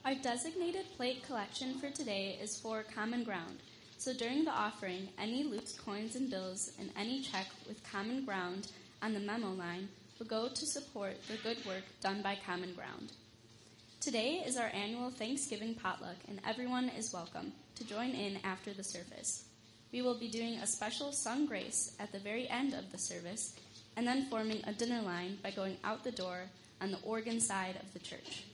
Our designated plate collection for today is for Common Ground. So during the offering, any loose coins and bills and any check with Common Ground on the memo line will go to support the good work done by Common Ground. Today is our annual Thanksgiving potluck, and everyone is welcome to join in after the service. We will be doing a special sung grace at the very end of the service, and then forming a dinner line by going out the door on the Oregon side of the church.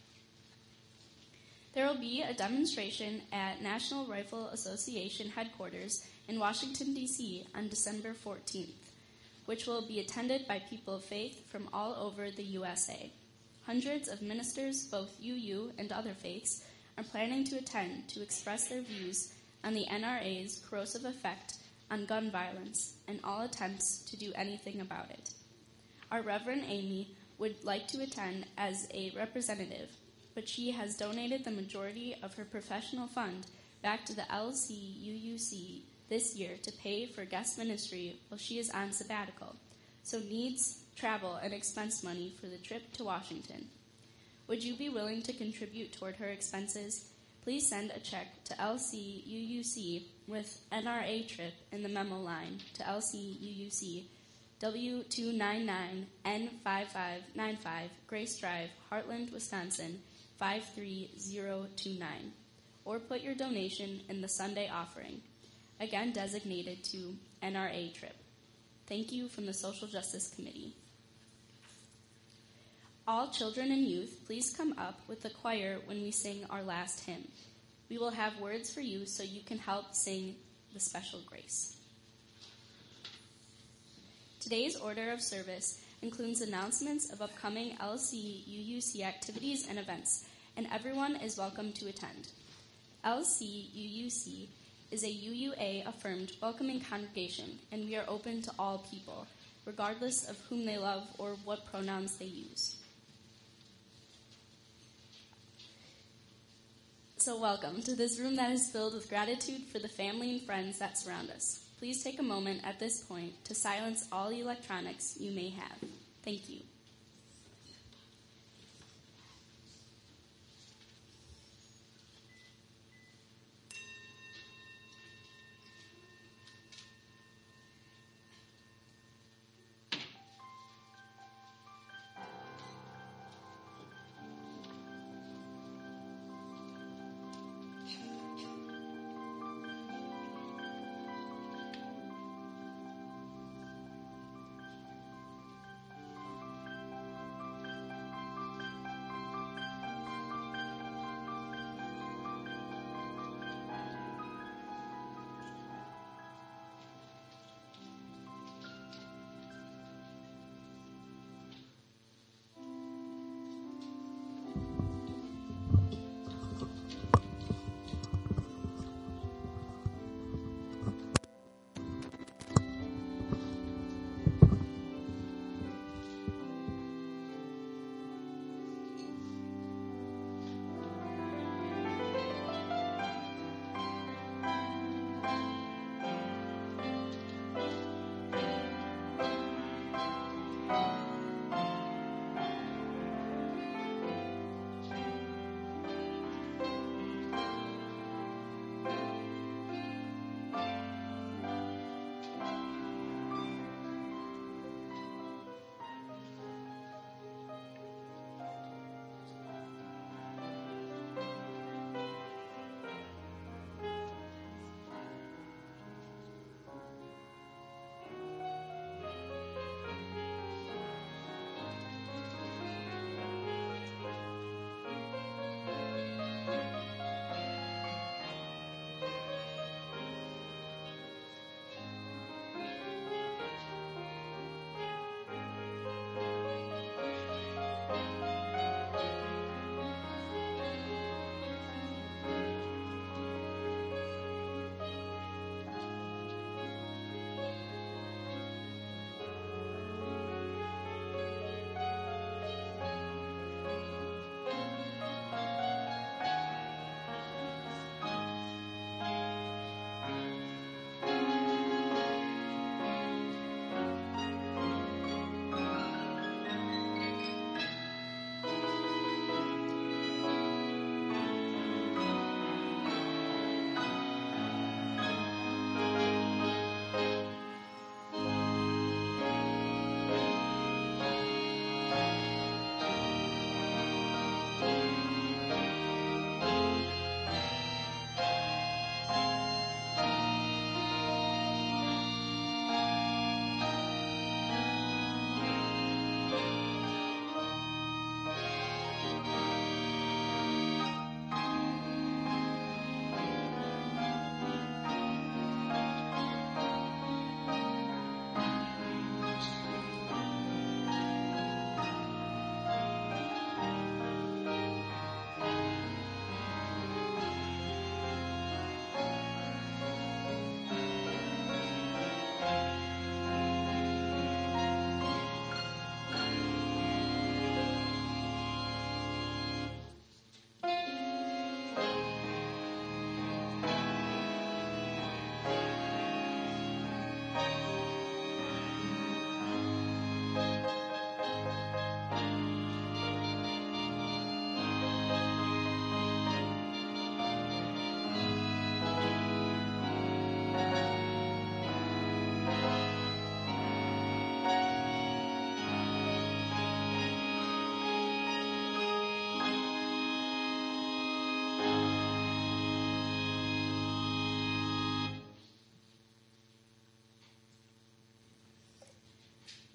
There will be a demonstration at National Rifle Association headquarters in Washington, D.C. on December 14th, which will be attended by people of faith from all over the USA. Hundreds of ministers, both UU and other faiths, are planning to attend to express their views on the NRA's corrosive effect on gun violence and all attempts to do anything about it. Our Reverend Amy would like to attend as a representative, but she has donated the majority of her professional fund back to the LCUUC this year to pay for guest ministry while she is on sabbatical, so needs travel and expense money for the trip to Washington. Would you be willing to contribute toward her expenses? Please send a check to LCUUC with NRA trip in the memo line to LCUUC W299N5595 Grace Drive, Heartland, Wisconsin 53029, or put your donation in the Sunday offering, again designated to NRA trip. Thank you from the Social Justice Committee. All children and youth, please come up with the choir when we sing our last hymn. We will have words for you so you can help sing the special grace. Today's order of service includes announcements of upcoming LCUUC activities and events, and everyone is welcome to attend. LCUUC is a UUA-affirmed welcoming congregation, and we are open to all people, regardless of whom they love or what pronouns they use. So welcome to this room that is filled with gratitude for the family and friends that surround us. Please take a moment at this point to silence all electronics you may have. Thank you.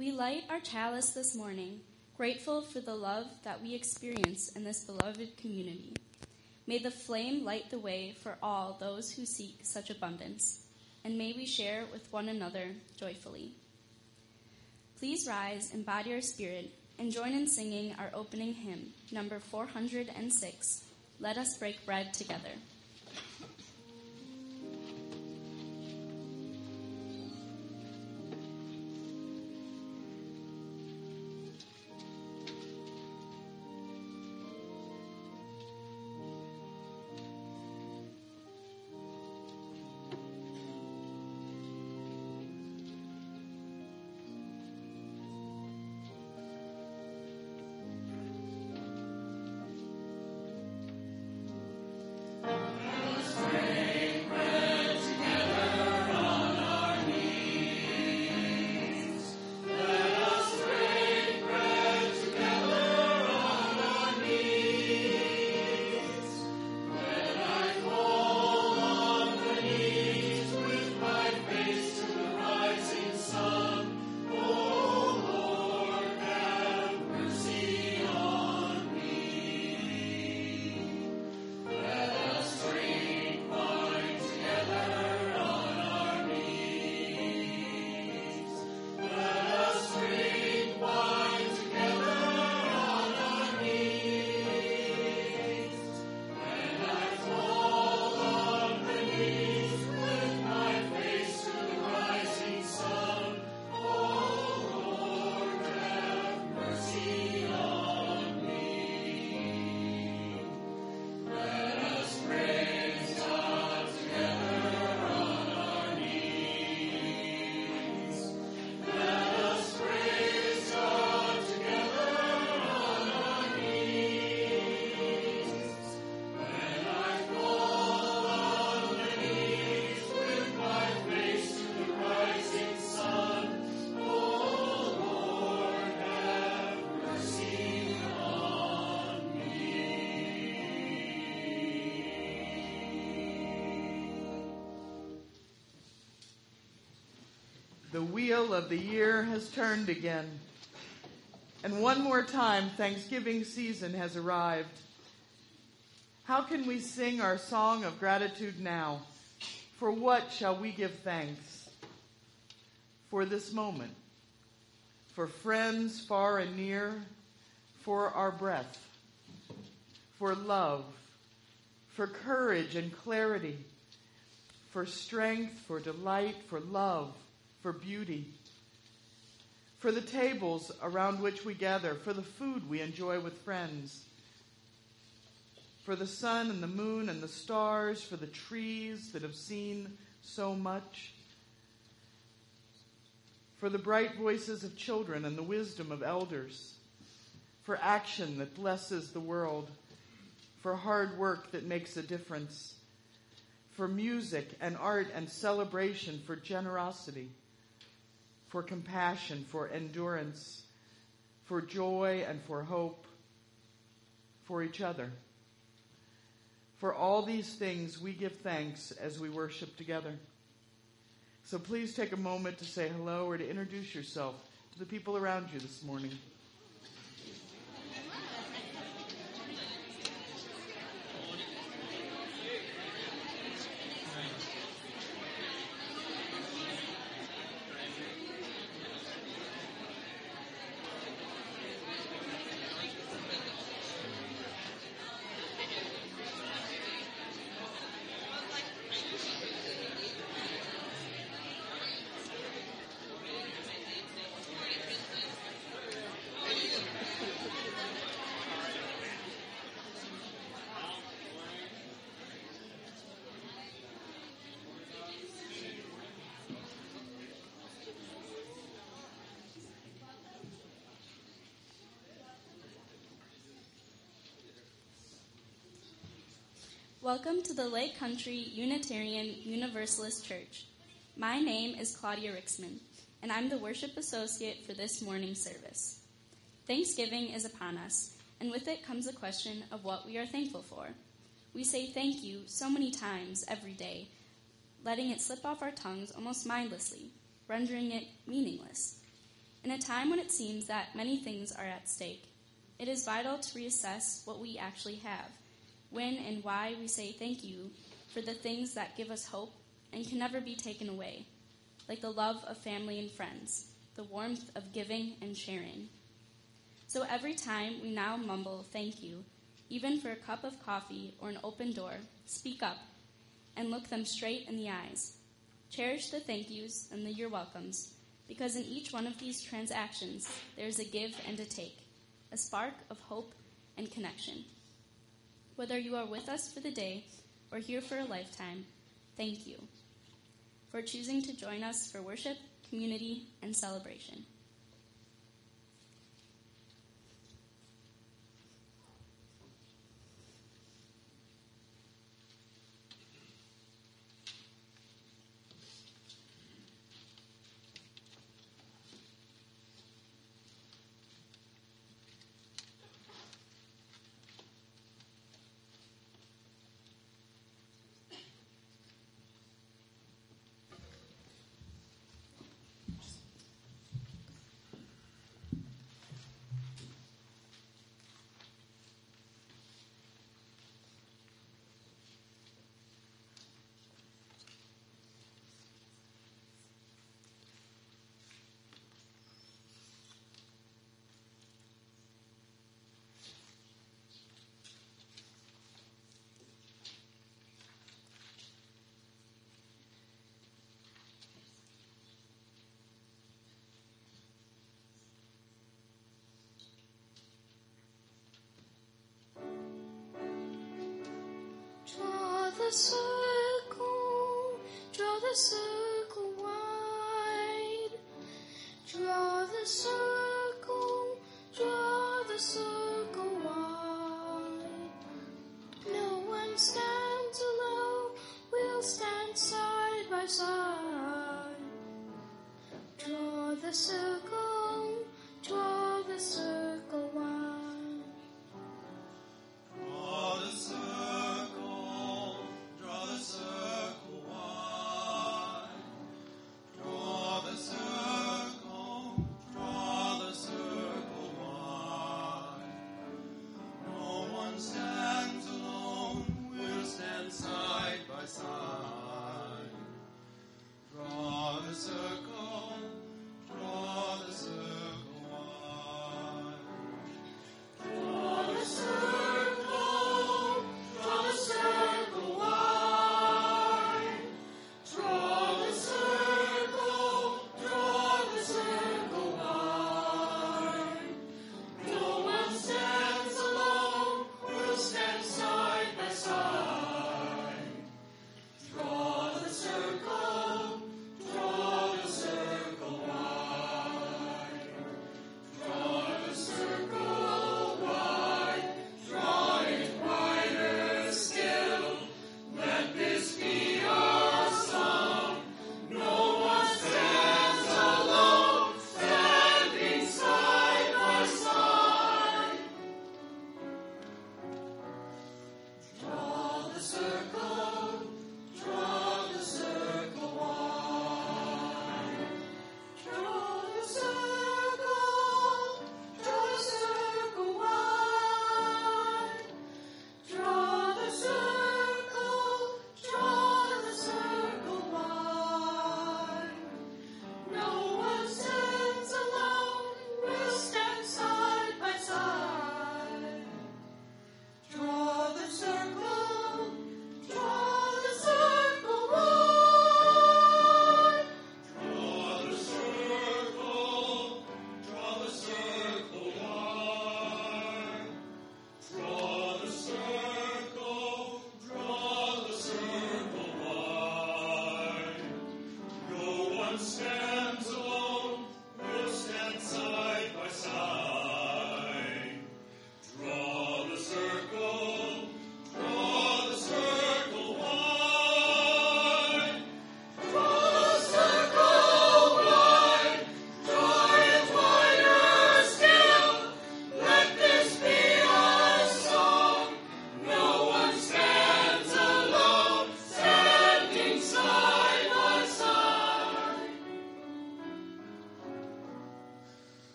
We light our chalice this morning, grateful for the love that we experience in this beloved community. May the flame light the way for all those who seek such abundance, and may we share with one another joyfully. Please rise and body your spirit and join in singing our opening hymn, number 406, Let Us Break Bread Together. The wheel of the year has turned again. And one more time, Thanksgiving season has arrived. How can we sing our song of gratitude now? For what shall we give thanks? For this moment, for friends far and near, for our breath, for love, for courage and clarity, for strength, for delight, for love, for beauty, for the tables around which we gather, for the food we enjoy with friends, for the sun and the moon and the stars, for the trees that have seen so much, for the bright voices of children and the wisdom of elders, for action that blesses the world, for hard work that makes a difference, for music and art and celebration, for generosity, for compassion, for endurance, for joy and for hope, for each other. For all these things we give thanks as we worship together. So please take a moment to say hello or to introduce yourself to the people around you this morning. Welcome to the Lake Country Unitarian Universalist Church. My name is Claudia Rixman, and I'm the worship associate for this morning's service. Thanksgiving is upon us, and with it comes a question of what we are thankful for. We say thank you so many times every day, letting it slip off our tongues almost mindlessly, rendering it meaningless. In a time when it seems that many things are at stake, it is vital to reassess what we actually have, when and why we say thank you for the things that give us hope and can never be taken away, like the love of family and friends, the warmth of giving and sharing. So every time we now mumble thank you, even for a cup of coffee or an open door, speak up and look them straight in the eyes. Cherish the thank yous and the you're welcomes, because in each one of these transactions, there is a give and a take, a spark of hope and connection. Whether you are with us for the day or here for a lifetime, thank you for choosing to join us for worship, community, and celebration. Draw the circle wide. Draw the circle wide. No one stands alone, we'll stand side by side. Draw the circle wide. Draw the circle wide. Draw the circle, draw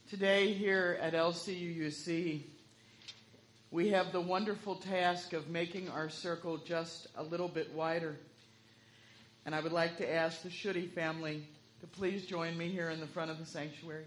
Today here at LCUUC, we have the wonderful task of making our circle just a little bit wider. And I would like to ask the Schutte family to please join me here in the front of the sanctuary.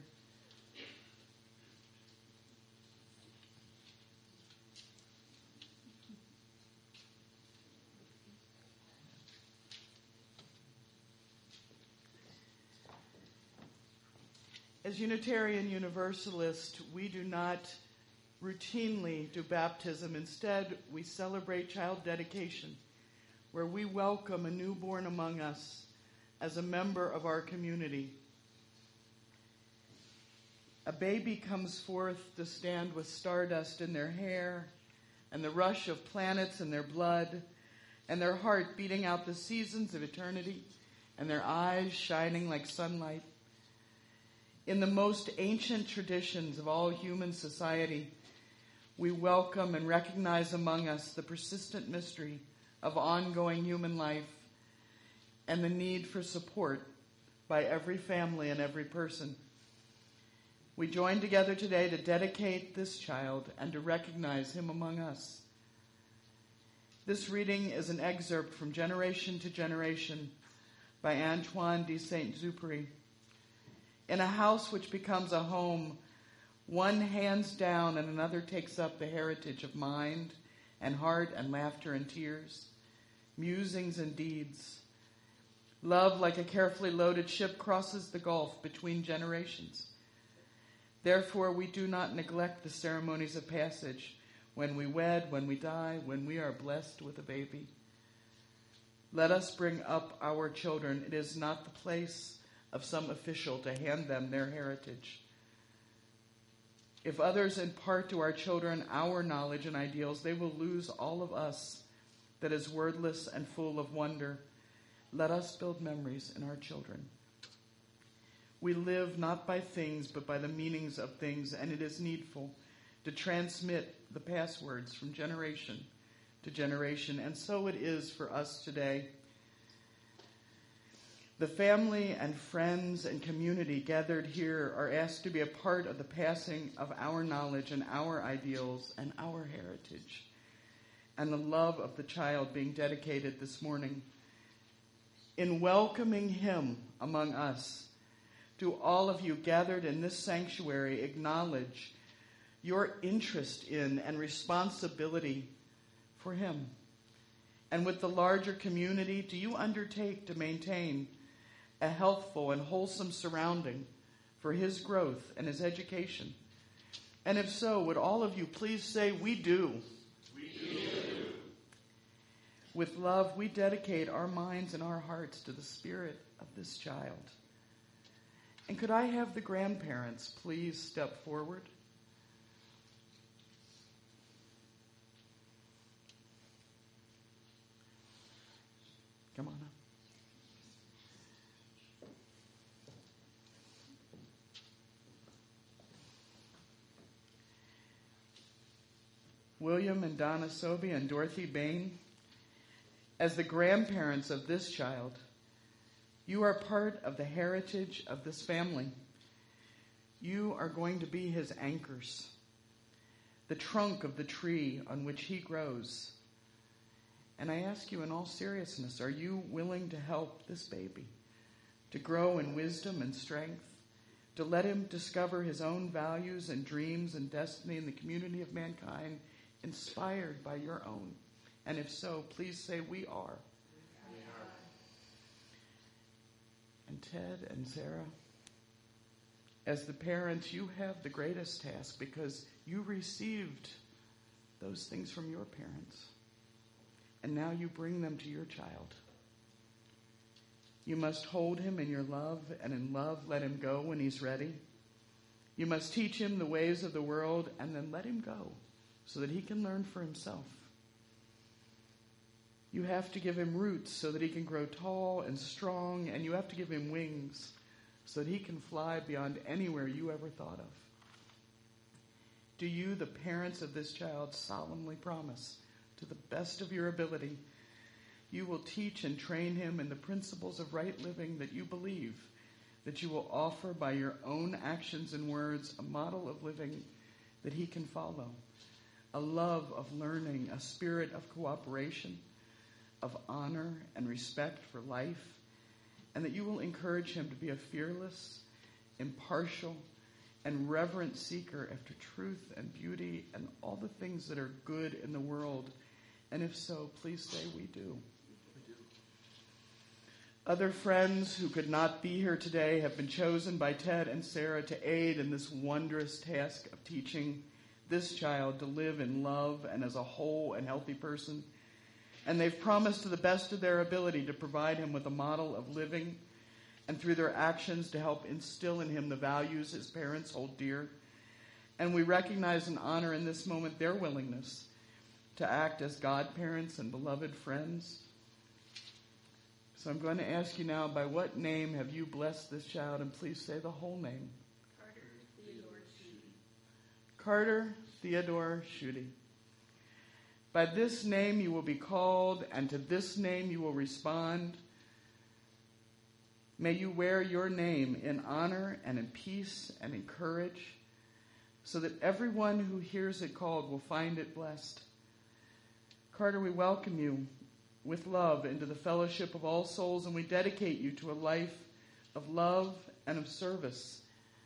As Unitarian Universalists, we do not routinely do baptism. Instead, we celebrate child dedication, where we welcome a newborn among us as a member of our community. A baby comes forth to stand with stardust in their hair and the rush of planets in their blood and their heart beating out the seasons of eternity and their eyes shining like sunlight. In the most ancient traditions of all human society, we welcome and recognize among us the persistent mystery of ongoing human life and the need for support by every family and every person. We join together today to dedicate this child and to recognize him among us. This reading is an excerpt from Generation to Generation by Antoine de Saint-Exupéry. In a house which becomes a home, one hands down and another takes up the heritage of mind and heart and laughter and tears, musings and deeds. Love, like a carefully loaded ship, crosses the gulf between generations. Therefore, we do not neglect the ceremonies of passage when we wed, when we die, when we are blessed with a baby. Let us bring up our children. It is not the place of some official to hand them their heritage. If others impart to our children our knowledge and ideals, they will lose all of us that is wordless and full of wonder. Let us build memories in our children. We live not by things, but by the meanings of things, and it is needful to transmit the passwords from generation to generation, and so it is for us today. The family and friends and community gathered here are asked to be a part of the passing of our knowledge and our ideals and our heritage, and the love of the child being dedicated this morning. In welcoming him among us, do all of you gathered in this sanctuary acknowledge your interest in and responsibility for him? And with the larger community, do you undertake to maintain a healthful and wholesome surrounding for his growth and his education? And if so, would all of you please say, "We do"? We do. With love, we dedicate our minds and our hearts to the spirit of this child. And could I have the grandparents please step forward? Come on up. William and Donna Sobey and Dorothy Bain, as the grandparents of this child, you are part of the heritage of this family. You are going to be his anchors, the trunk of the tree on which he grows. And I ask you in all seriousness, are you willing to help this baby to grow in wisdom and strength, to let him discover his own values and dreams and destiny in the community of mankind, inspired by your own? And if so, please say, "We are." We are. And Ted and Sarah, as the parents, you have the greatest task because you received those things from your parents. And now you bring them to your child. You must hold him in your love, and in love let him go when he's ready. You must teach him the ways of the world, and then let him go so that he can learn for himself. You have to give him roots so that he can grow tall and strong, and you have to give him wings so that he can fly beyond anywhere you ever thought of. Do you, the parents of this child, solemnly promise, to the best of your ability, you will teach and train him in the principles of right living that you believe that you will offer by your own actions and words a model of living that he can follow, a love of learning, a spirit of cooperation, of honor and respect for life, and that you will encourage him to be a fearless, impartial, and reverent seeker after truth and beauty and all the things that are good in the world. And if so, please say we do. Other friends who could not be here today have been chosen by Ted and Sarah to aid in this wondrous task of teaching this child to live in love and as a whole and healthy person. And they've promised to the best of their ability to provide him with a model of living and through their actions to help instill in him the values his parents hold dear. And we recognize and honor in this moment their willingness to act as godparents and beloved friends. So I'm going to ask you now, by what name have you blessed this child? And please say the whole name. Carter Theodore Schutte. Carter Theodore Schutte. By this name you will be called, and to this name you will respond. May you wear your name in honor and in peace and in courage, so that everyone who hears it called will find it blessed. Carter, we welcome you with love into the fellowship of all souls, and we dedicate you to a life of love and of service.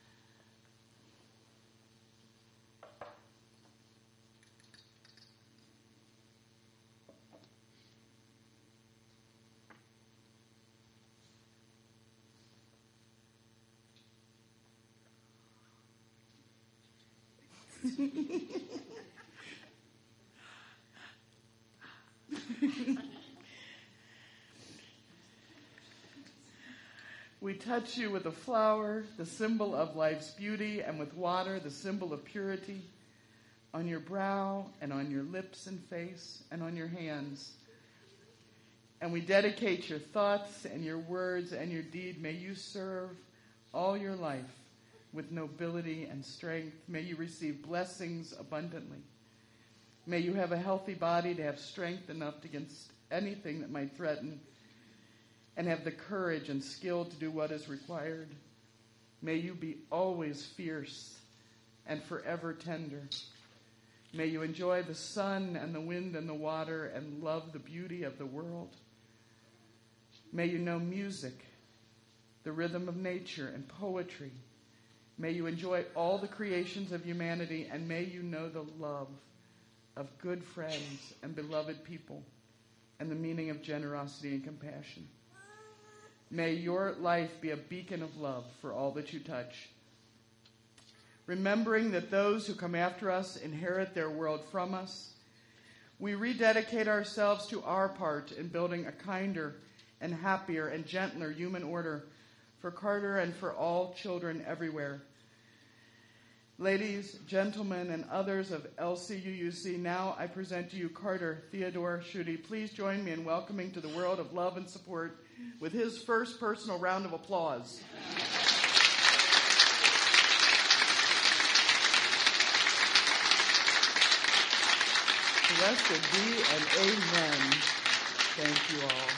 We touch you with a flower, the symbol of life's beauty, and with water, the symbol of purity, on your brow and on your lips and face and on your hands. And we dedicate your thoughts and your words and your deed. May you serve all your life with nobility and strength. May you receive blessings abundantly. May you have a healthy body to have strength enough against anything that might threaten, and have the courage and skill to do what is required. May you be always fierce and forever tender. May you enjoy the sun and the wind and the water and love the beauty of the world. May you know music, the rhythm of nature, and poetry. May you enjoy all the creations of humanity, and may you know the love of good friends and beloved people and the meaning of generosity and compassion. May your life be a beacon of love for all that you touch. Remembering that those who come after us inherit their world from us, we rededicate ourselves to our part in building a kinder and happier and gentler human order for Carter and for all children everywhere. Ladies, gentlemen, and others of LCUUC, now I present to you Carter Theodore Schutte. Please join me in welcoming to the world of love and support with his first personal round of applause. Blessed be and amen. Thank you all.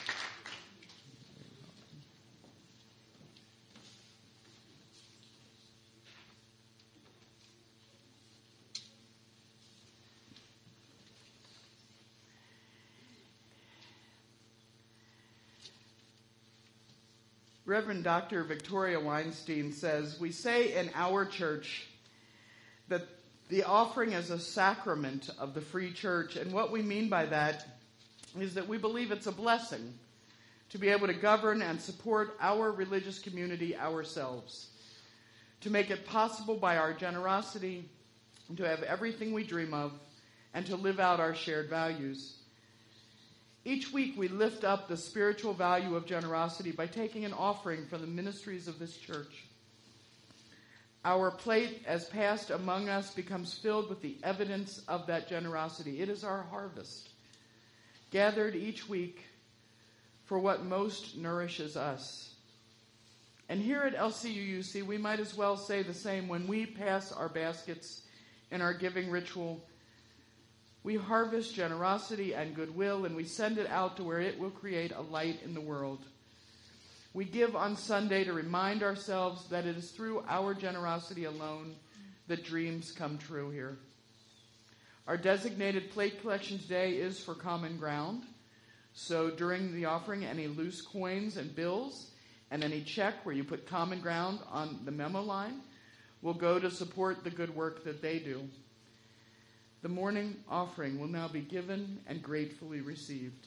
Reverend Dr. Victoria Weinstein says, we say in our church that the offering is a sacrament of the free church, and what we mean by that is that we believe it's a blessing to be able to govern and support our religious community ourselves, to make it possible by our generosity to have everything we dream of and to live out our shared values. Each week we lift up the spiritual value of generosity by taking an offering from the ministries of this church. Our plate, as passed among us, becomes filled with the evidence of that generosity. It is our harvest, gathered each week for what most nourishes us. And here at LCUUC, we might as well say the same when we pass our baskets in our giving ritual. We harvest generosity and goodwill, and we send it out to where it will create a light in the world. We give on Sunday to remind ourselves that it is through our generosity alone that dreams come true here. Our designated plate collection today is for common ground. So during the offering, any loose coins and bills and any check where you put common ground on the memo line will go to support the good work that they do. The morning offering will now be given and gratefully received.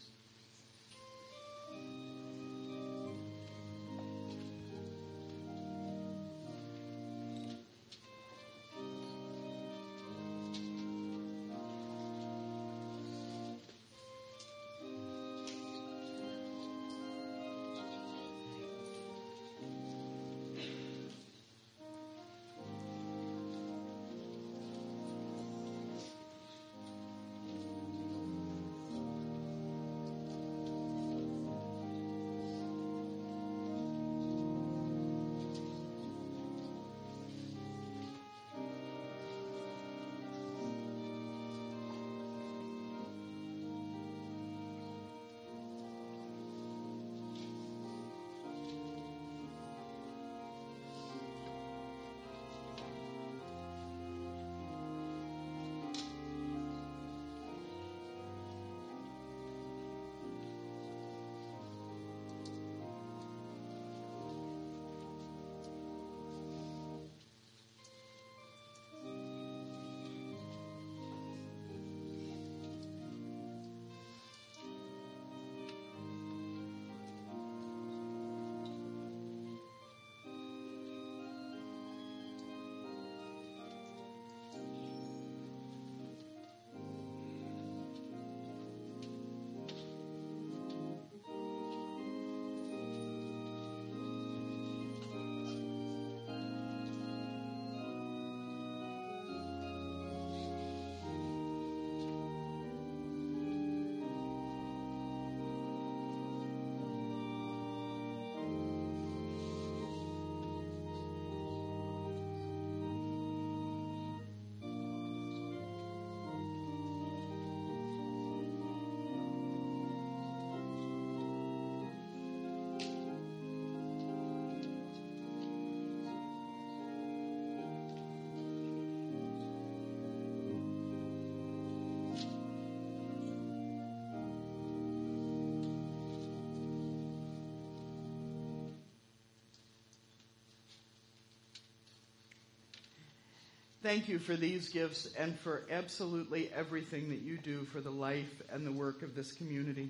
Thank you for these gifts and for absolutely everything that you do for the life and the work of this community.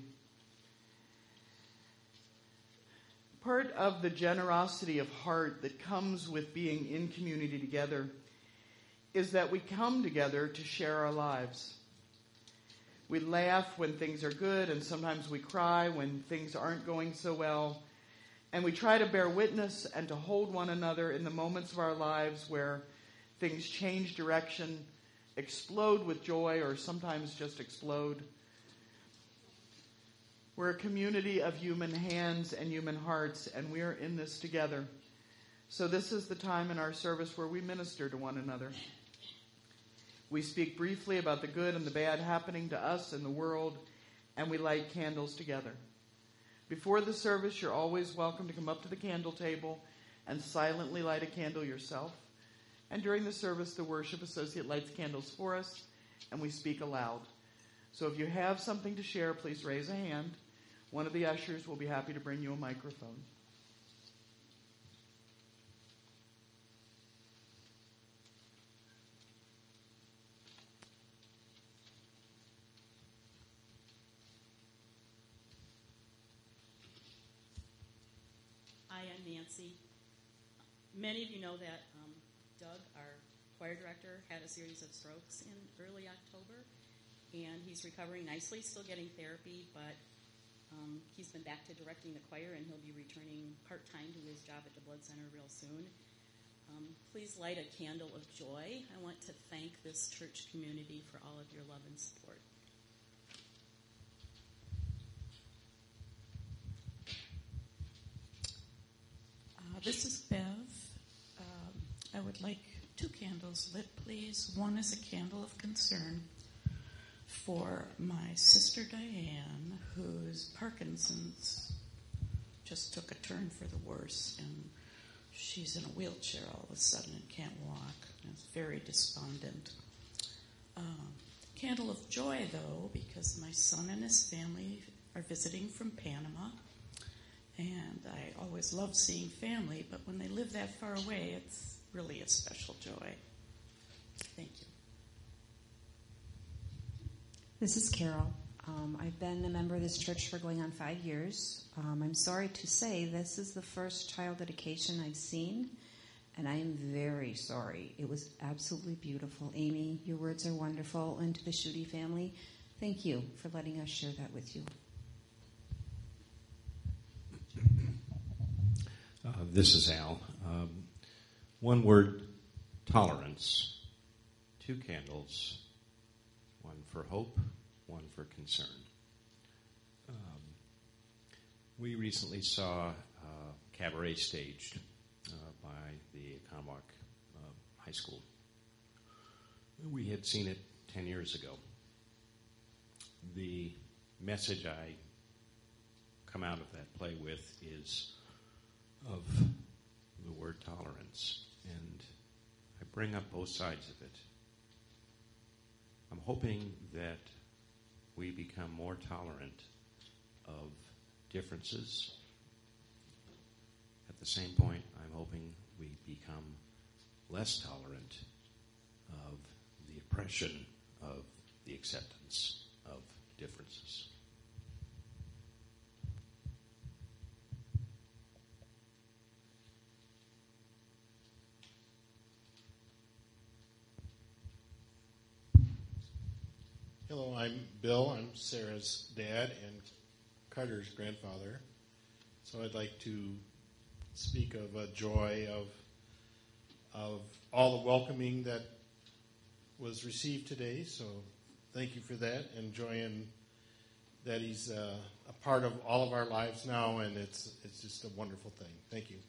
Part of the generosity of heart that comes with being in community together is that we come together to share our lives. We laugh when things are good, and sometimes we cry when things aren't going so well. And we try to bear witness and to hold one another in the moments of our lives where things change direction, explode with joy, or sometimes just explode. We're a community of human hands and human hearts, and we are in this together. So this is the time in our service where we minister to one another. We speak briefly about the good and the bad happening to us and the world, and we light candles together. Before the service, you're always welcome to come up to the candle table and silently light a candle yourself. And during the service, the worship associate lights candles for us, and we speak aloud. So if you have something to share, please raise a hand. One of the ushers will be happy to bring you a microphone. Hi, I'm Nancy. Many of you know that Doug, our choir director, had a series of strokes in early October, and he's recovering nicely, still getting therapy, but he's been back to directing the choir, and he'll be returning part-time to his job at the Blood Center real soon. Please light a candle of joy. I want to thank this church community for all of your love and support. This is Bev. I would like 2 candles lit, please. One is a candle of concern for my sister Diane, whose Parkinson's just took a turn for the worse, and she's in a wheelchair all of a sudden and can't walk. And it's very despondent. Candle of joy, though, because my son and his family are visiting from Panama, and I always love seeing family, but when they live that far away, it's really a special joy. Thank you. This is Carol. I've been a member of this church for going on 5 years. I'm sorry to say this is the first child dedication I've seen, and I am very sorry. It was absolutely beautiful. Amy, your words are wonderful. And to the Schutte family, thank you for letting us share that with you. This is Al. One word, tolerance. 2 candles, one for hope, one for concern. We recently saw Cabaret staged by the Economowoc High School. We had seen it 10 years ago. The message I come out of that play with is of the word tolerance, and I bring up both sides of it. I'm hoping that we become more tolerant of differences. At the same point, I'm hoping we become less tolerant of the oppression of the acceptance of differences. Hello, I'm Bill. I'm Sarah's dad and Carter's grandfather. So I'd like to speak of a joy of all the welcoming that was received today. So thank you for that, and joying that he's a part of all of our lives now, and it's just a wonderful thing. Thank you.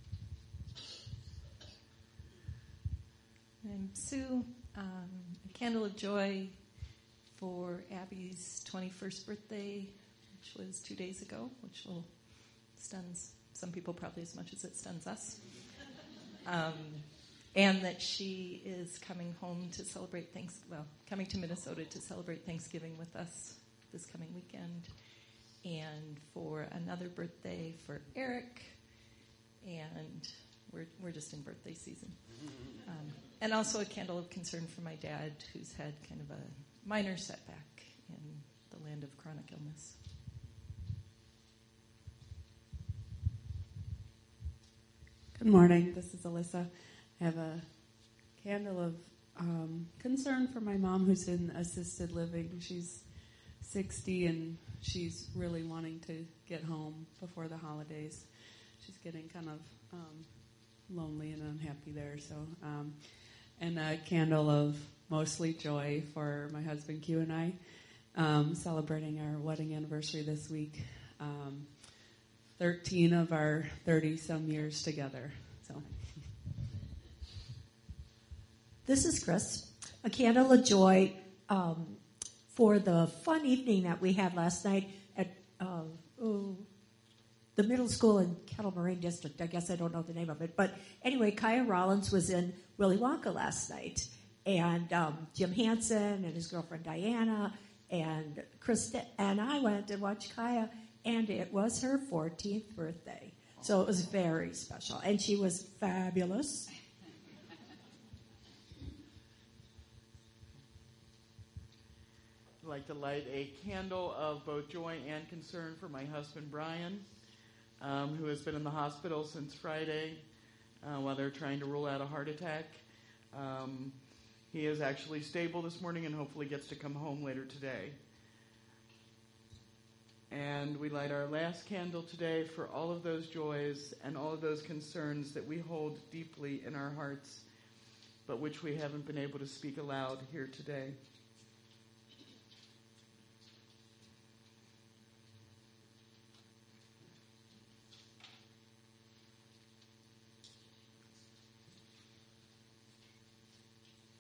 I'm Sue. A candle of joy for Abby's 21st birthday, which was 2 days ago, which will stun some people probably as much as it stuns us. And that she is coming home to celebrate coming to Minnesota to celebrate Thanksgiving with us this coming weekend. And for another birthday for Eric, and we're just in birthday season. And also a candle of concern for my dad, who's had kind of a minor setback in the land of chronic illness. Good morning. This is Alyssa. I have a candle of concern for my mom, who's in assisted living. She's 60 and she's really wanting to get home before the holidays. She's getting kind of lonely and unhappy there. So, and a candle of mostly joy for my husband Q and I, celebrating our wedding anniversary this week. 13 of our 30-some years together. So, this is Chris. A candle of joy for the fun evening that we had last night at the middle school in Kettle Moraine District. I guess I don't know the name of it. But anyway, Kaya Rollins was in Willy Wonka last night. And Jim Hansen and his girlfriend Diana and Krista and I went to watch Kaya, and it was her 14th birthday. So it was very special. And she was fabulous. I'd like to light a candle of both joy and concern for my husband, Brian, who has been in the hospital since Friday while they're trying to rule out a heart attack. He is actually stable this morning and hopefully gets to come home later today. And we light our last candle today for all of those joys and all of those concerns that we hold deeply in our hearts, but which we haven't been able to speak aloud here today.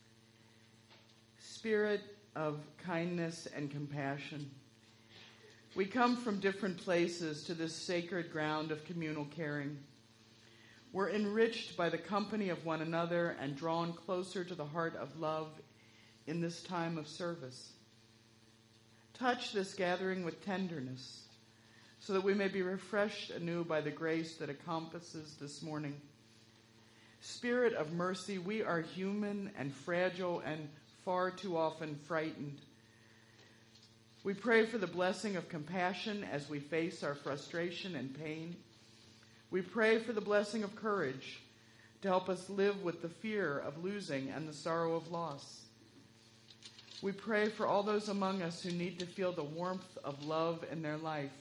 Spirit of kindness and compassion, We come from different places to this sacred ground of communal caring. We're enriched by the company of one another and drawn closer to the heart of love in this time of service. Touch this gathering with tenderness, so that we may be refreshed anew by the grace that encompasses this morning. Spirit of mercy, we are human and fragile and far too often frightened. We pray for the blessing of compassion as we face our frustration and pain. We pray for the blessing of courage to help us live with the fear of losing and the sorrow of loss. We pray for all those among us who need to feel the warmth of love in their life.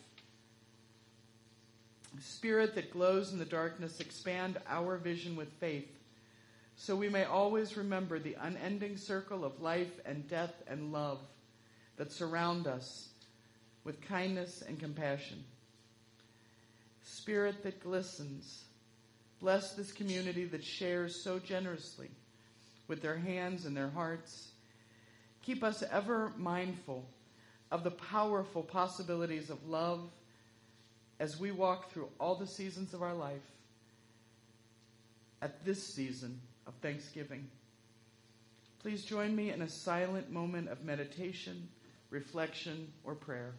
Spirit that glows in the darkness, expand our vision with faith, so we may always remember the unending circle of life and death and love that surround us with kindness and compassion. Spirit that glistens, bless this community that shares so generously with their hands and their hearts. Keep us ever mindful of the powerful possibilities of love as we walk through all the seasons of our life at this season of Thanksgiving. Please join me in a silent moment of meditation, reflection, or prayer.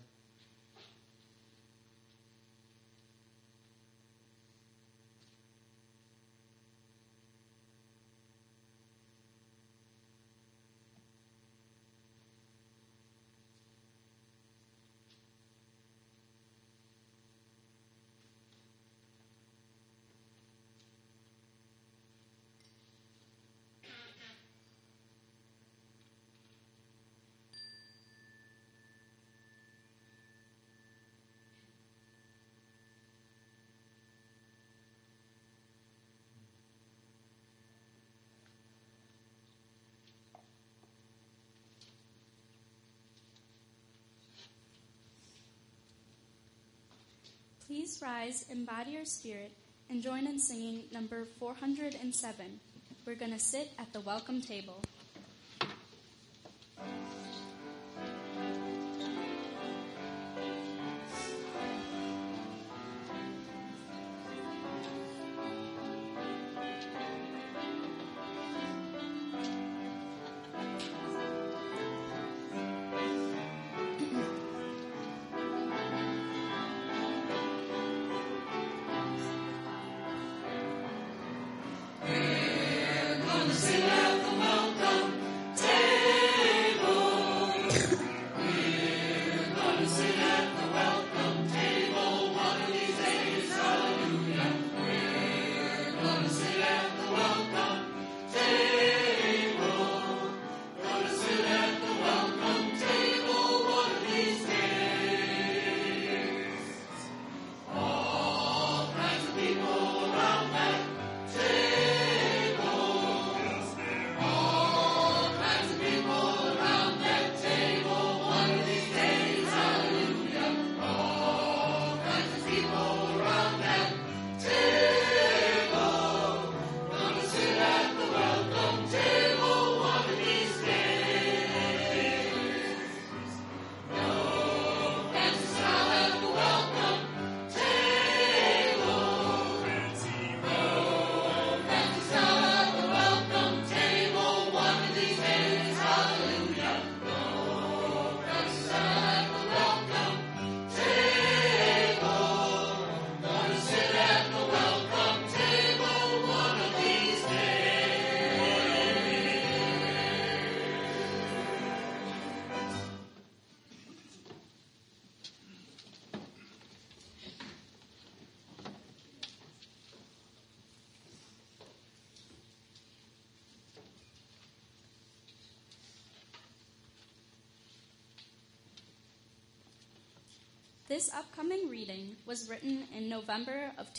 Please rise, embody your spirit, and join in singing number 407. We're going to sit at the welcome table. This upcoming reading was written in November of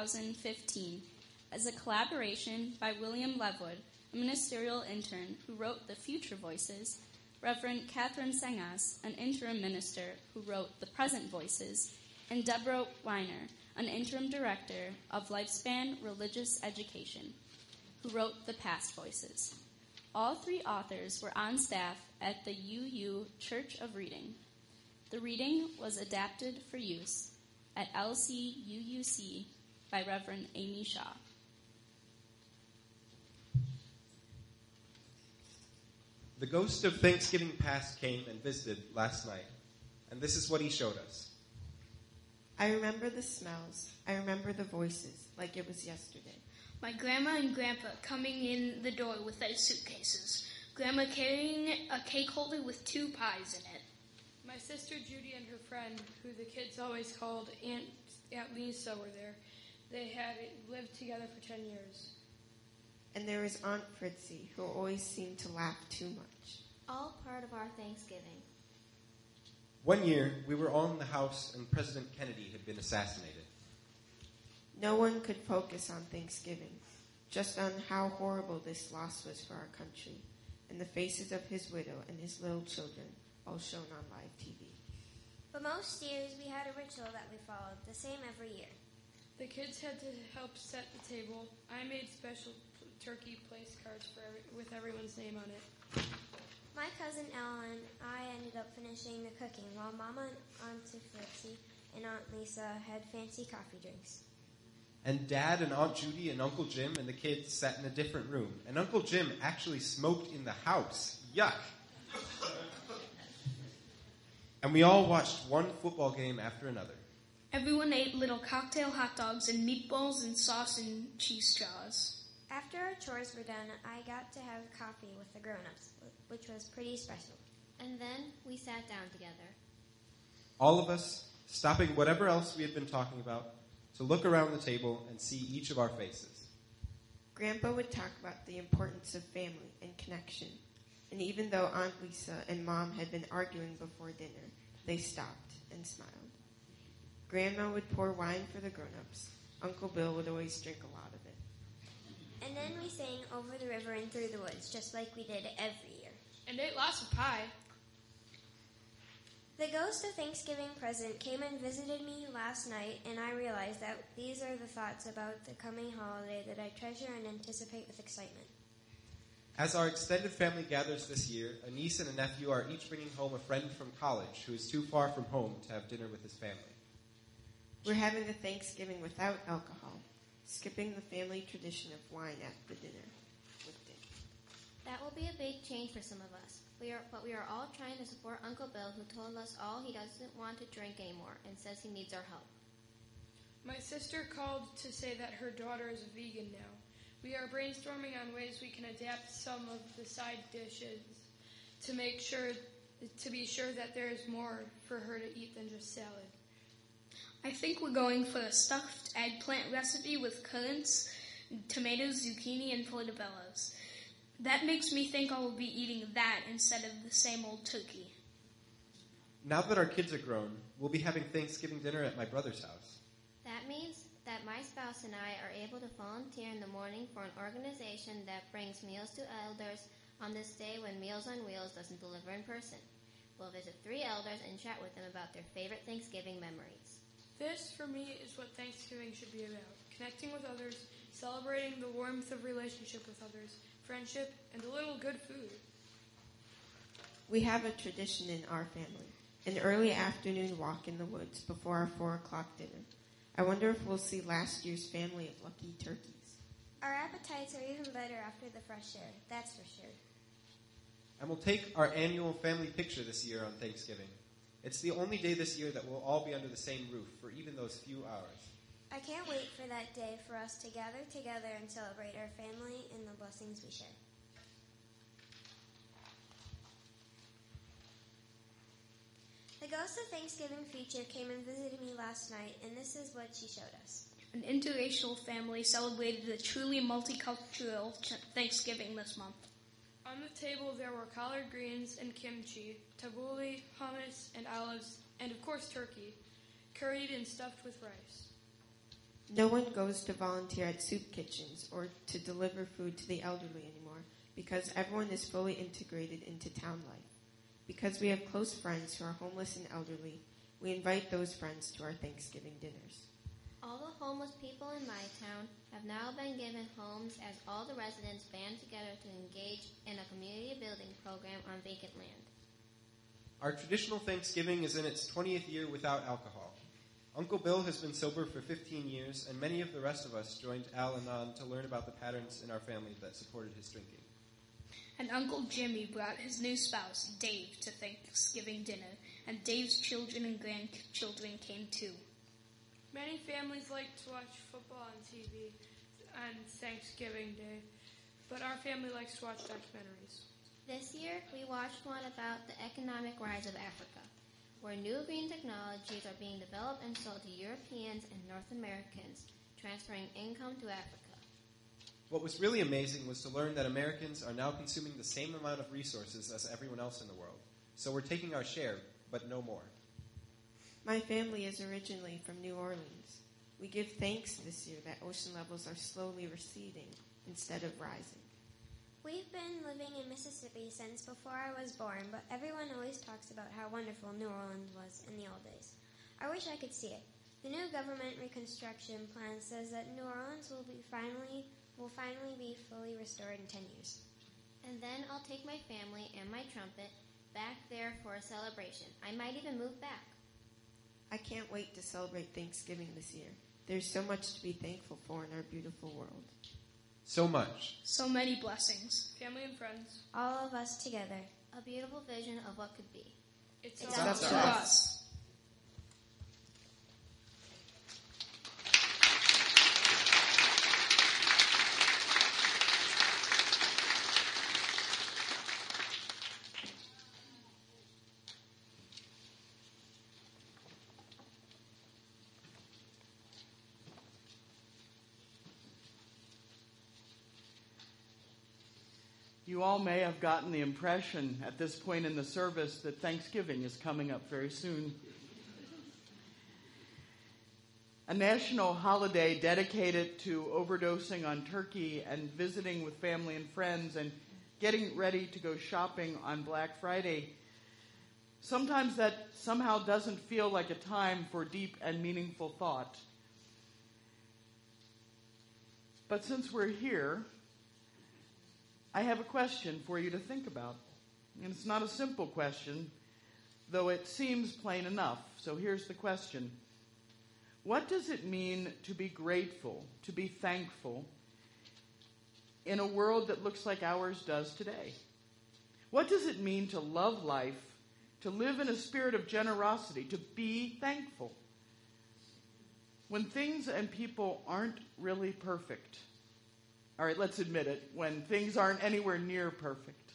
2015 as a collaboration by William Levewood, a ministerial intern who wrote the Future Voices, Reverend Catherine Sengas, an interim minister who wrote the Present Voices, and Deborah Weiner, an interim director of Lifespan Religious Education, who wrote the Past Voices. All three authors were on staff at the UU Church of Reading. The reading was adapted for use at LCUUC by Reverend Amy Shaw. The ghost of Thanksgiving past came and visited last night, and this is what he showed us. I remember the smells. I remember the voices, like it was yesterday. My grandma and grandpa coming in the door with their suitcases. Grandma carrying a cake holder with 2 pies in it. My sister Judy and her friend, who the kids always called Aunt Lisa, were there. They had lived together for 10 years. And there was Aunt Fritzy, who always seemed to laugh too much. All part of our Thanksgiving. One year, we were all in the house and President Kennedy had been assassinated. No one could focus on Thanksgiving, just on how horrible this loss was for our country, and the faces of his widow and his little children, all shown on live TV. But most years we had a ritual that we followed, the same every year. The kids had to help set the table. I made special turkey place cards with everyone's name on it. My cousin Ella and I ended up finishing the cooking, while Mama and Auntie Fritzy and Aunt Lisa had fancy coffee drinks. And Dad and Aunt Judy and Uncle Jim and the kids sat in a different room. And Uncle Jim actually smoked in the house. Yuck. And we all watched one football game after another. Everyone ate little cocktail hot dogs and meatballs and sauce and cheese straws. After our chores were done, I got to have coffee with the grown-ups, which was pretty special. And then we sat down together. All of us, stopping whatever else we had been talking about, to look around the table and see each of our faces. Grandpa would talk about the importance of family and connection, and even though Aunt Lisa and Mom had been arguing before dinner, they stopped and smiled. Grandma would pour wine for the grown-ups. Uncle Bill would always drink a lot of it. And then we sang Over the River and Through the Woods, just like we did every year. And ate lots of pie. The ghost of Thanksgiving present came and visited me last night, and I realized that these are the thoughts about the coming holiday that I treasure and anticipate with excitement. As our extended family gathers this year, a niece and a nephew are each bringing home a friend from college who is too far from home to have dinner with his family. We're having a Thanksgiving without alcohol, skipping the family tradition of wine at the dinner with dinner. That will be a big change for some of us. But we are all trying to support Uncle Bill, who told us all he doesn't want to drink anymore and says he needs our help. My sister called to say that her daughter is a vegan now. We are brainstorming on ways we can adapt some of the side dishes to be sure that there is more for her to eat than just salad. I think we're going for a stuffed eggplant recipe with currants, tomatoes, zucchini, and portobellos. That makes me think I will be eating that instead of the same old turkey. Now that our kids are grown, we'll be having Thanksgiving dinner at my brother's house. That means that my spouse and I are able to volunteer in the morning for an organization that brings meals to elders on this day when Meals on Wheels doesn't deliver in person. We'll visit 3 elders and chat with them about their favorite Thanksgiving memories. This, for me, is what Thanksgiving should be about. Connecting with others, celebrating the warmth of relationship with others, friendship, and a little good food. We have a tradition in our family, an early afternoon walk in the woods before our 4 o'clock dinner. I wonder if we'll see last year's family of lucky turkeys. Our appetites are even better after the fresh air, that's for sure. And we'll take our annual family picture this year on Thanksgiving. It's the only day this year that we'll all be under the same roof for even those few hours. I can't wait for that day for us to gather together and celebrate our family and the blessings we share. The Ghost of Thanksgiving feature came and visited me last night, and this is what she showed us. An interracial family celebrated a truly multicultural Thanksgiving this month. On the table there were collard greens and kimchi, tabbouleh, hummus, and olives, and of course turkey, curried and stuffed with rice. No one goes to volunteer at soup kitchens or to deliver food to the elderly anymore because everyone is fully integrated into town life. Because we have close friends who are homeless and elderly, we invite those friends to our Thanksgiving dinners. All the homeless people in my town have now been given homes as all the residents band together to engage in a community building program on vacant land. Our traditional Thanksgiving is in its 20th year without alcohol. Uncle Bill has been sober for 15 years, and many of the rest of us joined Al Anon to learn about the patterns in our family that supported his drinking. And Uncle Jimmy brought his new spouse, Dave, to Thanksgiving dinner, and Dave's children and grandchildren came too. Many families like to watch football on TV on Thanksgiving Day, but our family likes to watch documentaries. This year, we watched one about the economic rise of Africa, where new green technologies are being developed and sold to Europeans and North Americans, transferring income to Africa. What was really amazing was to learn that Americans are now consuming the same amount of resources as everyone else in the world. So we're taking our share, but no more. My family is originally from New Orleans. We give thanks this year that ocean levels are slowly receding instead of rising. We've been living in Mississippi since before I was born, but everyone always talks about how wonderful New Orleans was in the old days. I wish I could see it. The new government reconstruction plan says that New Orleans will finally be fully restored in 10 years. And then I'll take my family and my trumpet back there for a celebration. I might even move back. I can't wait to celebrate Thanksgiving this year. There's so much to be thankful for in our beautiful world. So much. So many blessings. Family and friends. All of us together. A beautiful vision of what could be. It's up to us. You all may have gotten the impression at this point in the service that Thanksgiving is coming up very soon. A national holiday dedicated to overdosing on turkey and visiting with family and friends and getting ready to go shopping on Black Friday. Sometimes that somehow doesn't feel like a time for deep and meaningful thought. But since we're here, I have a question for you to think about. And it's not a simple question, though it seems plain enough. So here's the question. What does it mean to be grateful, to be thankful, in a world that looks like ours does today? What does it mean to love life, to live in a spirit of generosity, to be thankful, when things and people aren't really perfect? All right, let's admit it, when things aren't anywhere near perfect.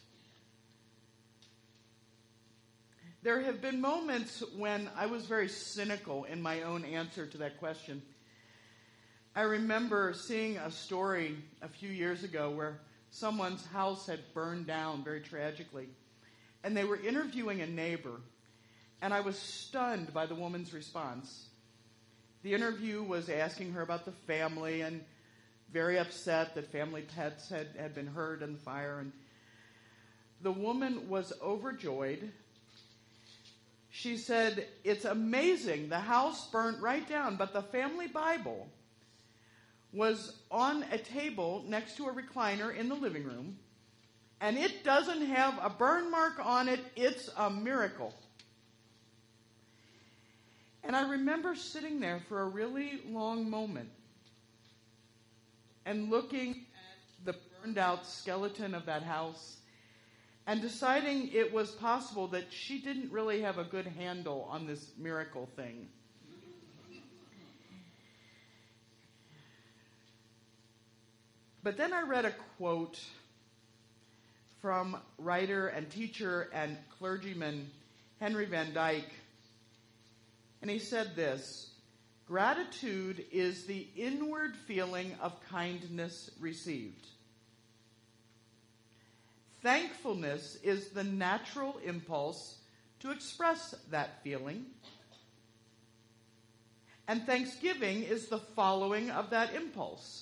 There have been moments when I was very cynical in my own answer to that question. I remember seeing a story a few years ago where someone's house had burned down very tragically, and they were interviewing a neighbor, and I was stunned by the woman's response. The interview was asking her about the family and very upset that family pets had been hurt in the fire. And the woman was overjoyed. She said, "It's amazing. The house burnt right down, but the family Bible was on a table next to a recliner in the living room, and it doesn't have a burn mark on it. It's a miracle." And I remember sitting there for a really long moment and looking at the burned out skeleton of that house and deciding it was possible that she didn't really have a good handle on this miracle thing. But then I read a quote from writer and teacher and clergyman Henry Van Dyke, and he said this: "Gratitude is the inward feeling of kindness received. Thankfulness is the natural impulse to express that feeling. And thanksgiving is the following of that impulse.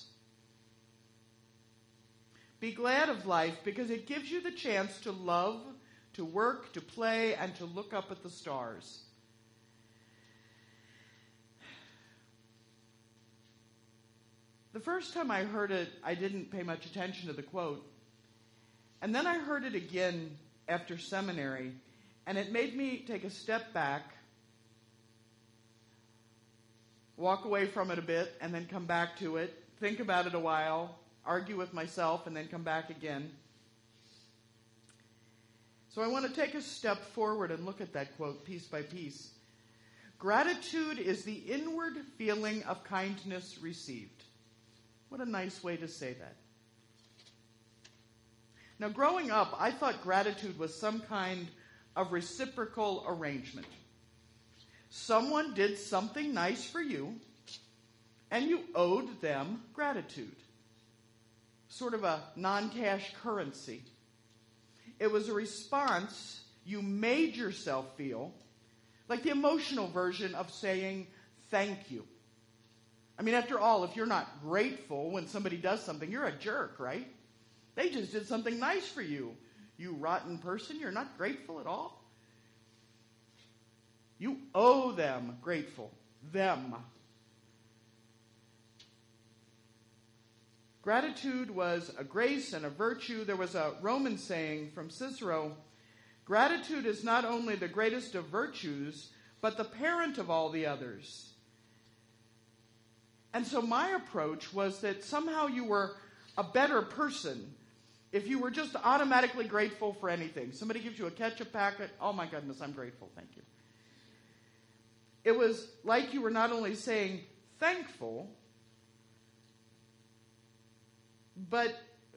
Be glad of life because it gives you the chance to love, to work, to play, and to look up at the stars." The first time I heard it, I didn't pay much attention to the quote. And then I heard it again after seminary, And it made me take a step back, walk away from it a bit, and then come back to it, think about it a while, argue with myself, and then come back again. So I want to take a step forward and look at that quote piece by piece. Gratitude is the inward feeling of kindness received. What a nice way to say that. Now, growing up, I thought gratitude was some kind of reciprocal arrangement. Someone did something nice for you, and you owed them gratitude. Sort of a non-cash currency. It was a response you made yourself feel, like the emotional version of saying thank you. I mean, after all, if you're not grateful when somebody does something, you're a jerk, right? They just did something nice for you. You rotten person, you're not grateful at all. You owe them grateful. Them. Gratitude was a grace and a virtue. There was a Roman saying from Cicero, gratitude is not only the greatest of virtues, but the parent of all the others. And so my approach was that somehow you were a better person if you were just automatically grateful for anything. Somebody gives you a ketchup packet, oh my goodness, I'm grateful, thank you. It was like you were not only saying thankful, but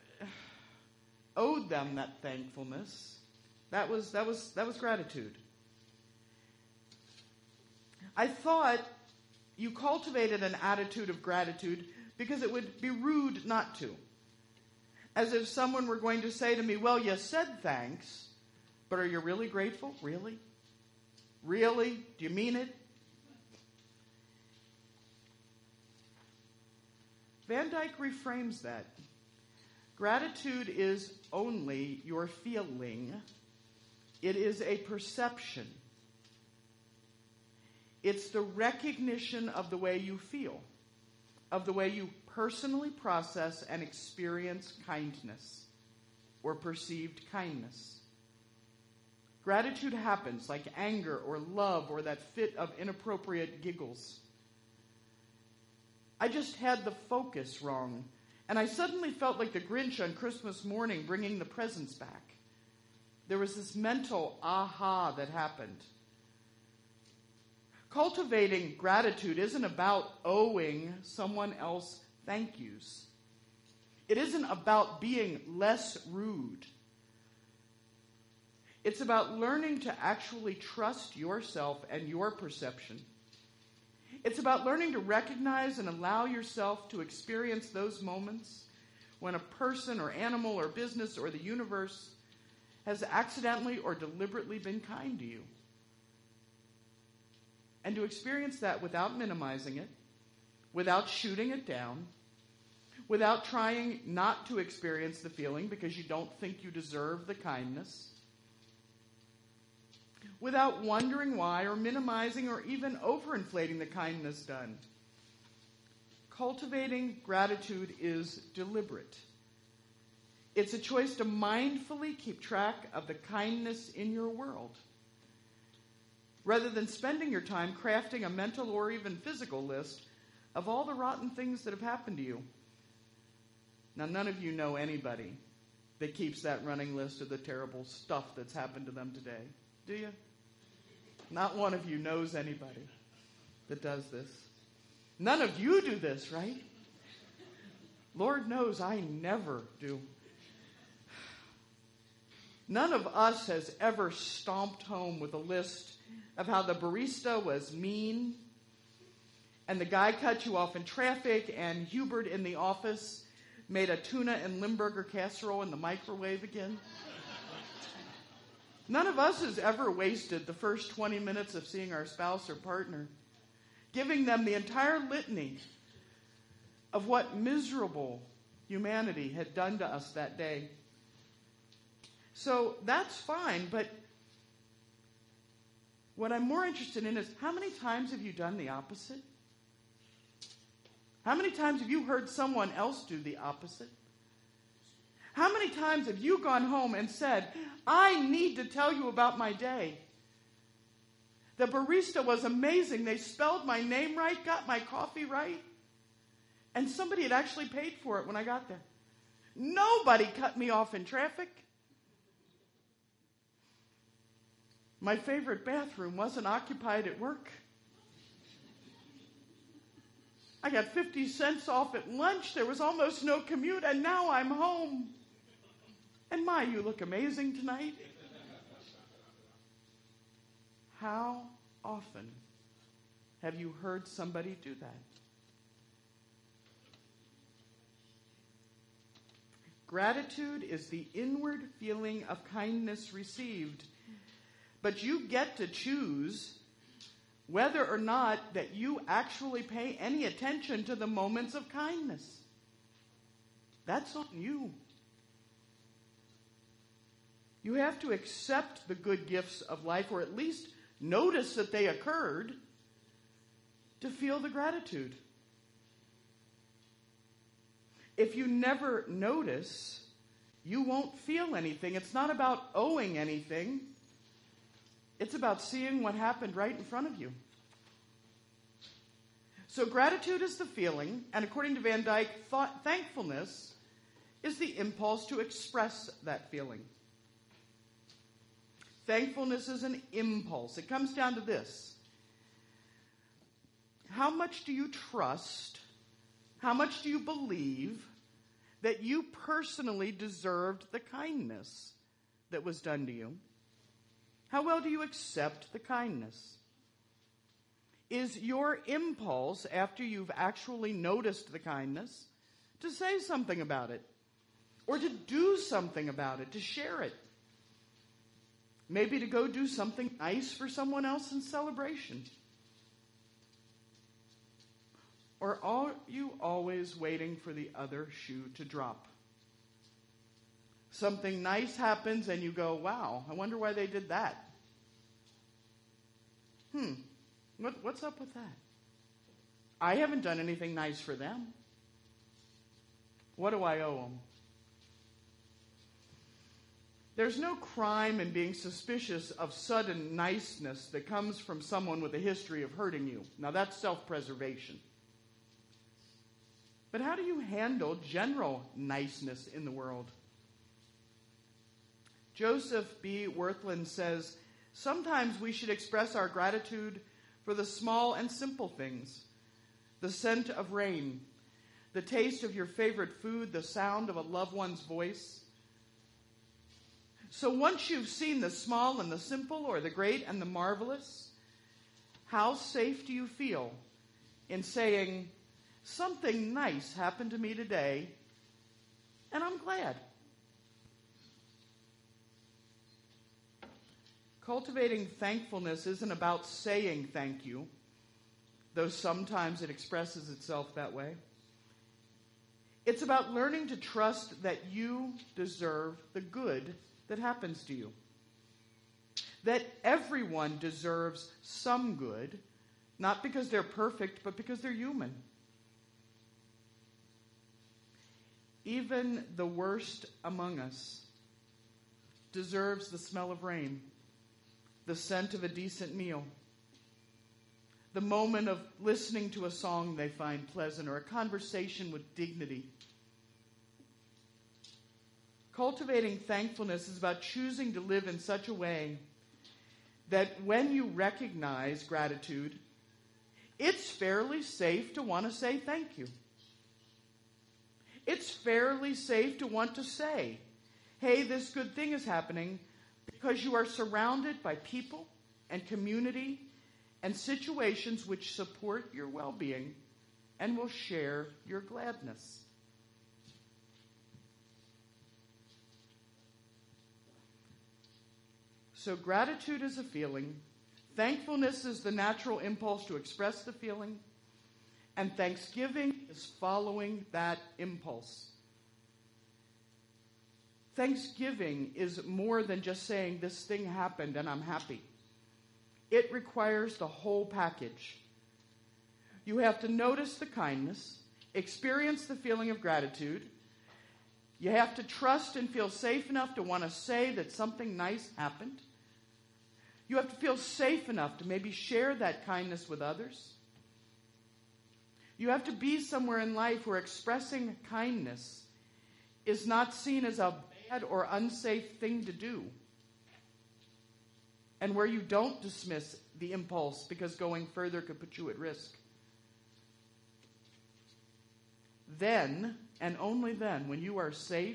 owed them that thankfulness. That was gratitude. I thought you cultivated an attitude of gratitude because it would be rude not to. As if someone were going to say to me, well, you said thanks, but are you really grateful? Really? Really? Do you mean it? Van Dyke reframes that. Gratitude is only your feeling. It is a perception. It's the recognition of the way you feel, of the way you personally process and experience kindness or perceived kindness. Gratitude happens like anger or love or that fit of inappropriate giggles. I just had the focus wrong, and I suddenly felt like the Grinch on Christmas morning bringing the presents back. There was this mental aha that happened. Cultivating gratitude isn't about owing someone else thank yous. It isn't about being less rude. It's about learning to actually trust yourself and your perception. It's about learning to recognize and allow yourself to experience those moments when a person or animal or business or the universe has accidentally or deliberately been kind to you. And to experience that without minimizing it, without shooting it down, without trying not to experience the feeling because you don't think you deserve the kindness, without wondering why or minimizing or even overinflating the kindness done. Cultivating gratitude is deliberate. It's a choice to mindfully keep track of the kindness in your world, rather than spending your time crafting a mental or even physical list of all the rotten things that have happened to you. Now, none of you know anybody that keeps that running list of the terrible stuff that's happened to them today, do you? Not one of you knows anybody that does this. None of you do this, right? Lord knows I never do. None of us has ever stomped home with a list of how the barista was mean, and the guy cut you off in traffic, and Hubert in the office made a tuna and Limburger casserole in the microwave again. None of us has ever wasted the first 20 minutes of seeing our spouse or partner, giving them the entire litany of what miserable humanity had done to us that day. So that's fine, but what I'm more interested in is how many times have you done the opposite? How many times have you heard someone else do the opposite? How many times have you gone home and said, I need to tell you about my day? The barista was amazing. They spelled my name right, got my coffee right, and somebody had actually paid for it when I got there. Nobody cut me off in traffic. My favorite bathroom wasn't occupied at work. I got 50 cents off at lunch. There was almost no commute, and now I'm home. And my, you look amazing tonight. How often have you heard somebody do that? Gratitude is the inward feeling of kindness received. But you get to choose whether or not that you actually pay any attention to the moments of kindness. That's on you. You have to accept the good gifts of life, or at least notice that they occurred, to feel the gratitude. If you never notice, you won't feel anything. It's not about owing anything. It's about seeing what happened right in front of you. So gratitude is the feeling, and according to Van Dyke, thankfulness is the impulse to express that feeling. Thankfulness is an impulse. It comes down to this. How much do you trust, how much do you believe that you personally deserved the kindness that was done to you? How well do you accept the kindness? Is your impulse, after you've actually noticed the kindness, to say something about it? Or to do something about it, to share it? Maybe to go do something nice for someone else in celebration? Or are you always waiting for the other shoe to drop? Something nice happens and you go, wow, I wonder why they did that. What's up with that? I haven't done anything nice for them. What do I owe them? There's no crime in being suspicious of sudden niceness that comes from someone with a history of hurting you. Now that's self-preservation. But how do you handle general niceness in the world? Joseph B. Wirthlin says, sometimes we should express our gratitude for the small and simple things. The scent of rain, the taste of your favorite food, the sound of a loved one's voice. So once you've seen the small and the simple, or the great and the marvelous, how safe do you feel in saying, something nice happened to me today, and I'm glad? Cultivating thankfulness isn't about saying thank you, though sometimes it expresses itself that way. It's about learning to trust that you deserve the good that happens to you. That everyone deserves some good, not because they're perfect, but because they're human. Even the worst among us deserves the smell of rain, the scent of a decent meal, the moment of listening to a song they find pleasant, or a conversation with dignity. Cultivating thankfulness is about choosing to live in such a way that when you recognize gratitude, it's fairly safe to want to say thank you. It's fairly safe to want to say, hey, this good thing is happening because you are surrounded by people and community and situations which support your well-being and will share your gladness. So gratitude is a feeling, thankfulness is the natural impulse to express the feeling, and thanksgiving is following that impulse. Thanksgiving is more than just saying this thing happened and I'm happy. It requires the whole package. You have to notice the kindness, experience the feeling of gratitude, You have to trust and feel safe enough to want to say that something nice happened. You have to feel safe enough to maybe share that kindness with others. You have to be somewhere in life where expressing kindness is not seen as a bad or unsafe thing to do, and where you don't dismiss the impulse because going further could put you at risk. Then, and only then, when you are safe,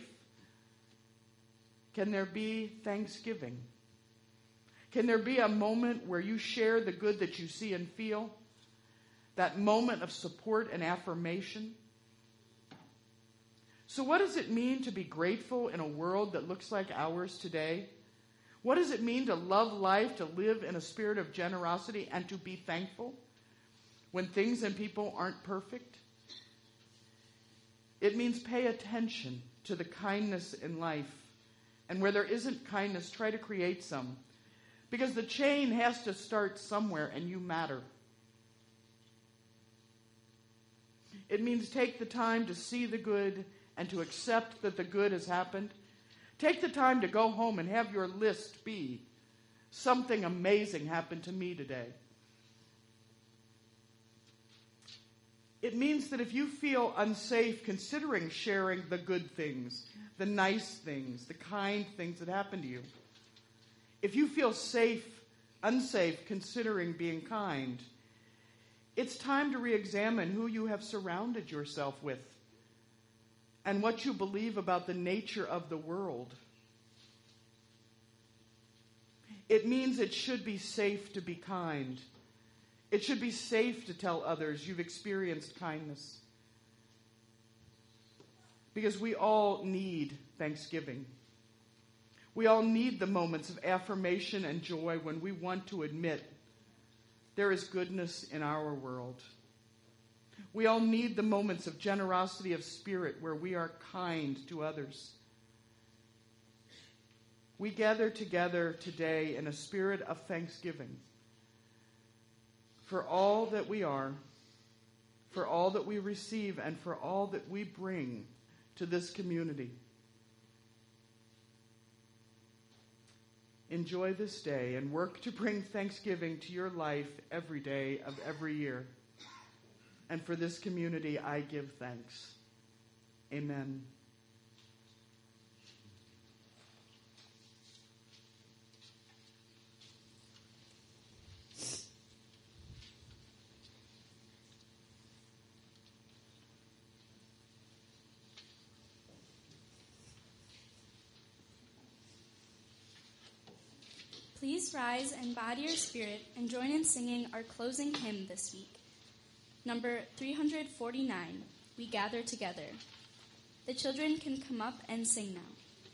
can there be thanksgiving? Can there be a moment where you share the good that you see and feel? That moment of support and affirmation? So what does it mean to be grateful in a world that looks like ours today? What does it mean to love life, to live in a spirit of generosity, and to be thankful when things and people aren't perfect? It means pay attention to the kindness in life. And where there isn't kindness, try to create some. Because the chain has to start somewhere, and you matter. It means take the time to see the good and to accept that the good has happened. Take the time to go home and have your list be, something amazing happened to me today. It means that if you feel unsafe considering sharing the good things, the nice things, the kind things that happen to you, if you feel unsafe considering being kind, it's time to re-examine who you have surrounded yourself with and what you believe about the nature of the world. It means it should be safe to be kind. It should be safe to tell others you've experienced kindness. Because we all need Thanksgiving. We all need the moments of affirmation and joy when we want to admit there is goodness in our world. We all need the moments of generosity of spirit where we are kind to others. We gather together today in a spirit of thanksgiving for all that we are, for all that we receive, and for all that we bring to this community. Enjoy this day and work to bring thanksgiving to your life every day of every year. And for this community, I give thanks. Amen. Please rise and bow to your spirit and join in singing our closing hymn this week. Number 349, We Gather Together. The children can come up and sing now.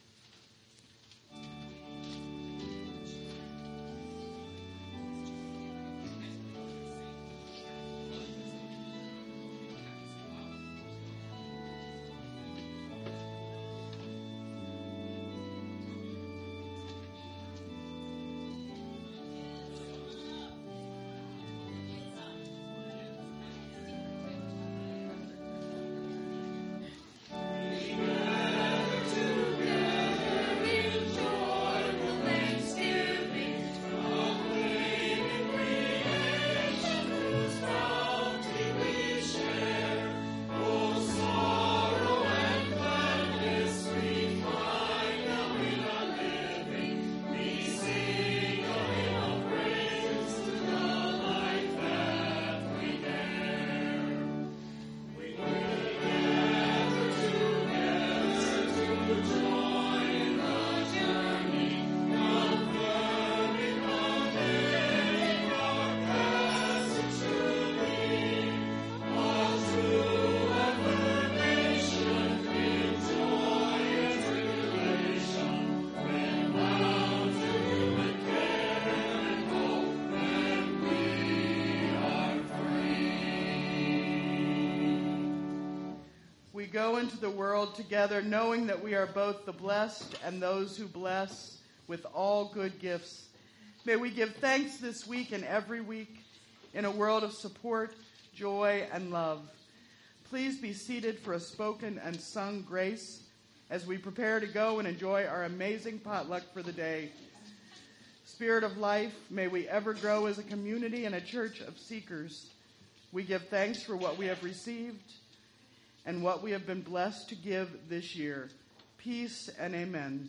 We go into the world together knowing that we are both the blessed and those who bless with all good gifts. May we give thanks this week and every week in a world of support, joy, and love. Please be seated for a spoken and sung grace as we prepare to go and enjoy our amazing potluck for the day. Spirit of life, may we ever grow as a community and a church of seekers. We give thanks for what we have received and what we have been blessed to give this year. Peace and amen.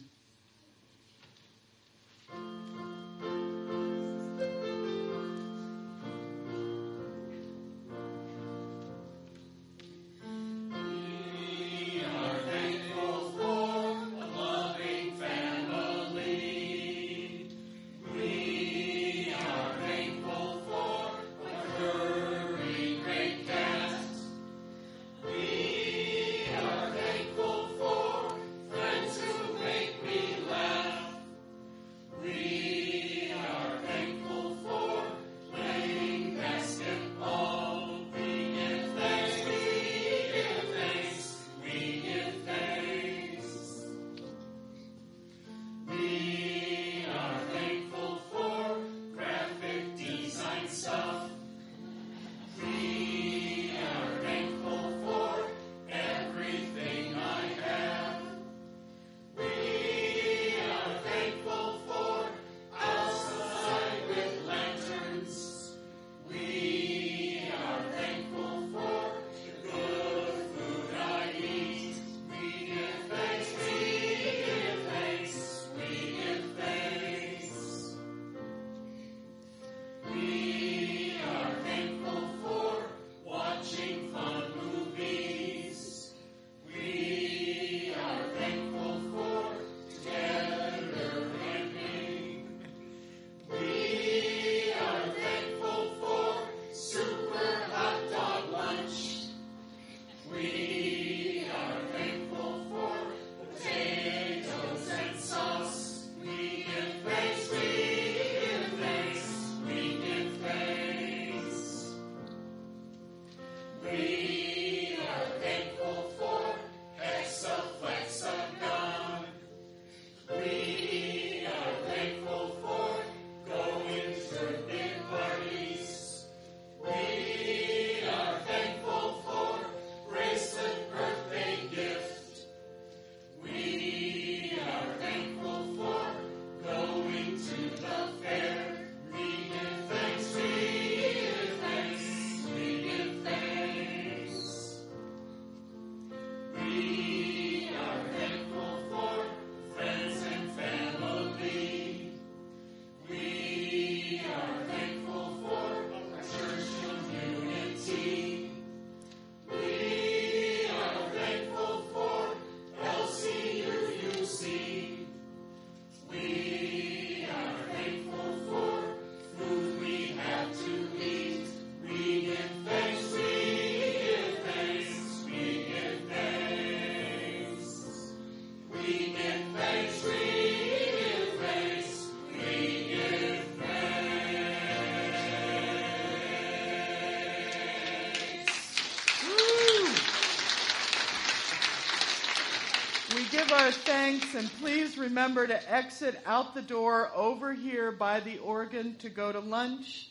Our thanks, and please remember to exit out the door over here by the organ to go to lunch.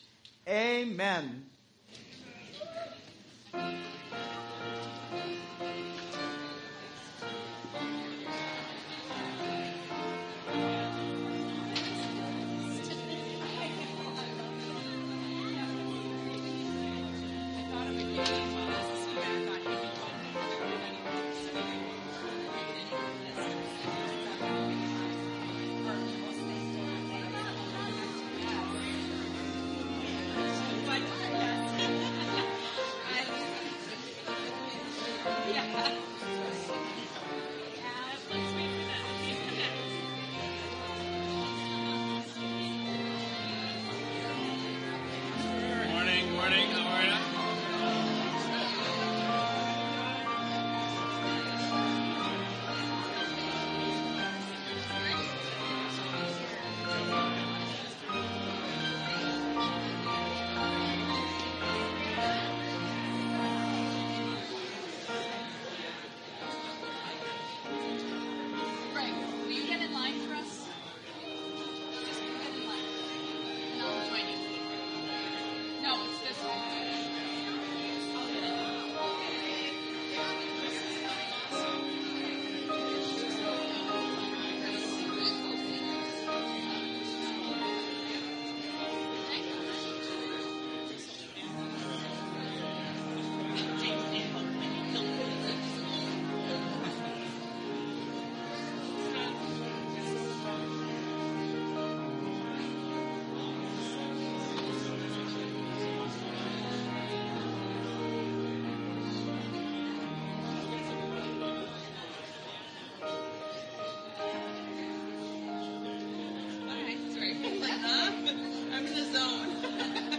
Amen. I'm in the zone.